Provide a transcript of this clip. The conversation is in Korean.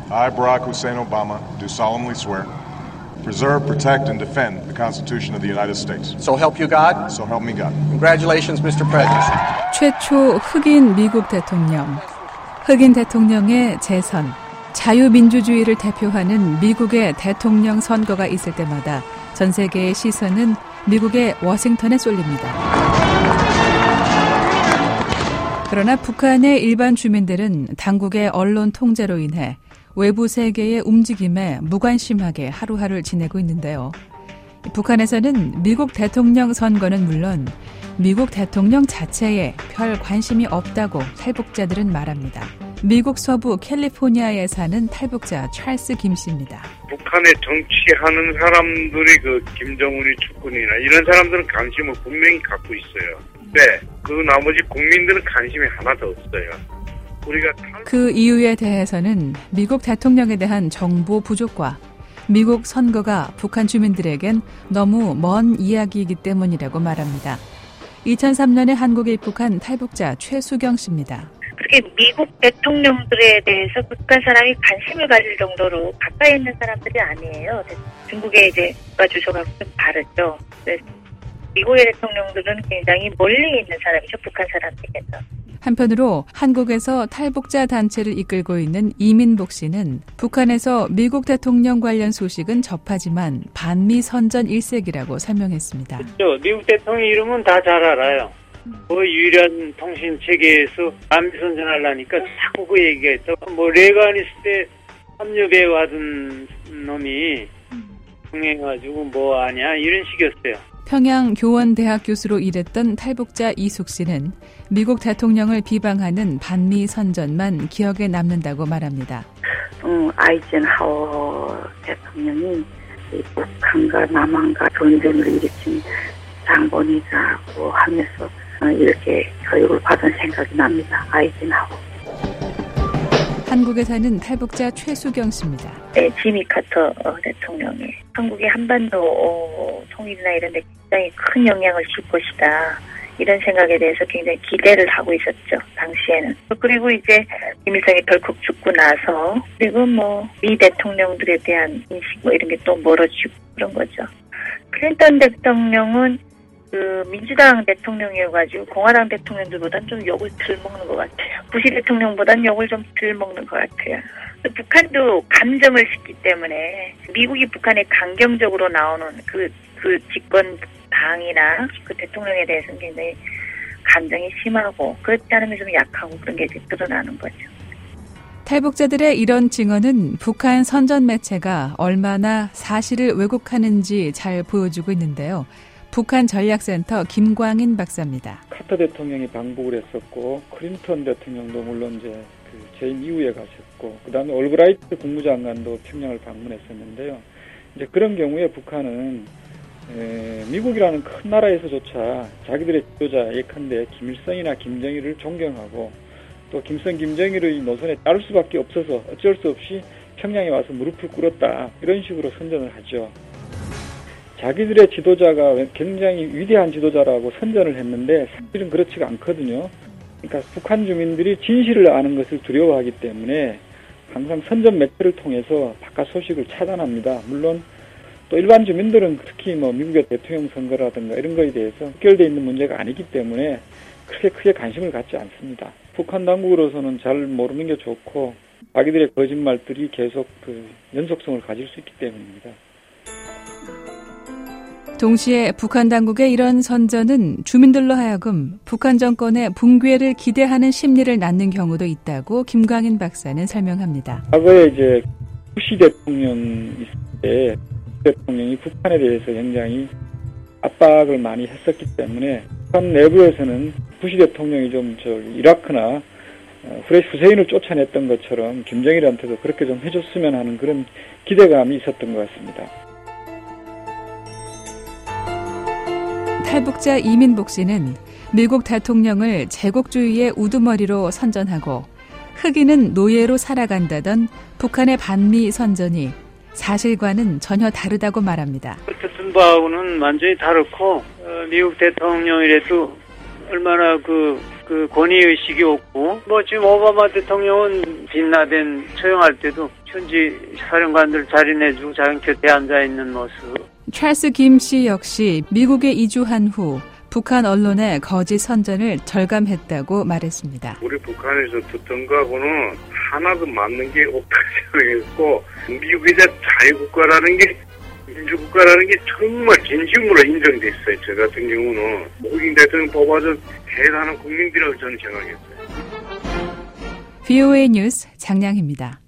I, Barack Hussein Obama, do solemnly swear preserve, protect, and defend the Constitution of the United States. So help you God? So help me God. Congratulations, Mr. President. 최초 흑인 미국 대통령. 흑인 대통령의 재선. 자유민주주의를 대표하는 미국의 대통령 선거가 있을 때마다 전 세계의 시선은 미국의 워싱턴에 쏠립니다. 그러나 북한의 일반 주민들은 당국의 언론 통제로 인해 외부 세계의 움직임에 무관심하게 하루하루를 지내고 있는데요. 북한에서는 미국 대통령 선거는 물론 미국 대통령 자체에 별 관심이 없다고 탈북자들은 말합니다. 미국 서부 캘리포니아에 사는 탈북자 찰스 김 씨입니다. 북한에 정치하는 사람들이 김정은이 축군이나 이런 사람들은 관심을 분명히 갖고 있어요. 네, 나머지 국민들은 관심이 하나도 없어요. 그 이유에 대해서는 미국 대통령에 대한 정보 부족과 미국 선거가 북한 주민들에겐 너무 먼 이야기이기 때문이라고 말합니다. 2003년에 한국에 입국한 탈북자 최수경 씨입니다. 그렇게 미국 대통령들에 대해서 북한 사람이 관심을 가질 정도로 가까이 있는 사람들이 아니에요. 중국의 국가 주소가 좀 다르죠. 그래서 미국의 대통령들은 굉장히 멀리 있는 사람이죠. 북한 사람들에게서. 한편으로 한국에서 탈북자 단체를 이끌고 있는 이민복 씨는 북한에서 미국 대통령 관련 소식은 접하지만 반미 선전 일색이라고 설명했습니다. 그렇죠. 미국 대통령 이름은 다 잘 알아요. 유일한 통신 체계에서 반미 선전하려니까 자꾸 그 얘기했죠. 레간 있을 때 합류배 와둔 놈이 흥해가지고 아냐 이런 식이었어요. 평양 교원대학 교수로 일했던 탈북자 이숙 씨는 미국 대통령을 비방하는 반미 선전만 기억에 남는다고 말합니다. 아이젠하워 대통령이 북한과 남한과 전쟁을 일으킨 장본이라고 하면서 이렇게 교육을 받은 생각이 납니다. 아이젠하워. 한국에 사는 탈북자 최수경 씨입니다. 네, 지미 카터 대통령이 한국의 한반도 통일이나 이런 데 굉장히 큰 영향을 줄 것이다. 이런 생각에 대해서 굉장히 기대를 하고 있었죠. 당시에는. 그리고 김일성이 덜컥 죽고 나서 그리고 미 대통령들에 대한 인식 이런 게 또 멀어지고 그런 거죠. 클린턴 대통령은 민주당 대통령이어가지고 공화당 대통령들보다는 좀 욕을 덜 먹는 것 같아요. 부시 대통령보다는 욕을 좀 덜 먹는 것 같아요. 북한도 감정을 싣기 때문에 미국이 북한에 강경적으로 나오는 그 집권 당이나 그 대통령에 대해서는 굉장히 감정이 심하고 그렇지 않으면 좀 약하고 그런 게 드러나는 거죠. 탈북자들의 이런 증언은 북한 선전 매체가 얼마나 사실을 왜곡하는지 잘 보여주고 있는데요. 북한 전략센터 김광인 박사입니다. 카터 대통령이 방북을 했었고 클린턴 대통령도 물론 재임 이후에 가셨고 그다음에 올브라이트 국무장관도 평양을 방문했었는데요. 그런 경우에 북한은 미국이라는 큰 나라에서조차 자기들의 지도자 예컨대 김일성이나 김정일을 존경하고 또 김정일의 노선에 따를 수밖에 없어서 어쩔 수 없이 평양에 와서 무릎을 꿇었다 이런 식으로 선전을 하죠. 자기들의 지도자가 굉장히 위대한 지도자라고 선전을 했는데 사실은 그렇지가 않거든요. 그러니까 북한 주민들이 진실을 아는 것을 두려워하기 때문에 항상 선전 매체를 통해서 바깥 소식을 차단합니다. 물론 또 일반 주민들은 특히 미국의 대통령 선거라든가 이런 거에 대해서 연결되어 있는 문제가 아니기 때문에 크게 관심을 갖지 않습니다. 북한 당국으로서는 잘 모르는 게 좋고 자기들의 거짓말들이 계속 연속성을 가질 수 있기 때문입니다. 동시에 북한 당국의 이런 선전은 주민들로 하여금 북한 정권의 붕괴를 기대하는 심리를 낳는 경우도 있다고 김광인 박사는 설명합니다. 과거에 부시 대통령 있을 때 대통령이 북한에 대해서 굉장히 압박을 많이 했었기 때문에 북한 내부에서는 부시 대통령이 좀 이라크나 후세인을 쫓아냈던 것처럼 김정일한테도 그렇게 좀 해줬으면 하는 그런 기대감이 있었던 것 같습니다. 탈북자 이민복 씨는 미국 대통령을 제국주의의 우두머리로 선전하고 흑인은 노예로 살아간다던 북한의 반미 선전이 사실과는 전혀 다르다고 말합니다. 듣던 바하고는 완전히 다르고 미국 대통령이라도 얼마나 그 권위의식이 없고 지금 오바마 대통령은 빈라덴 처형할 때도 현지 사령관들 자리 내주고 자기 곁에 앉아있는 모습. 찰스 김 씨 역시 미국에 이주한 후 북한 언론의 거짓 선전을 절감했다고 말했습니다. 우리 북한에서 듣던 거하고는 하나도 맞는 게 없다고 생각했고 미국의 자유국가라는 게 민주국가라는 게 정말 진심으로 인정됐어요. 저 같은 경우는 노무현 대통령 뽑아서 대단한 국민들이라고 저는 생각했어요. VOA 뉴스 장량희입니다.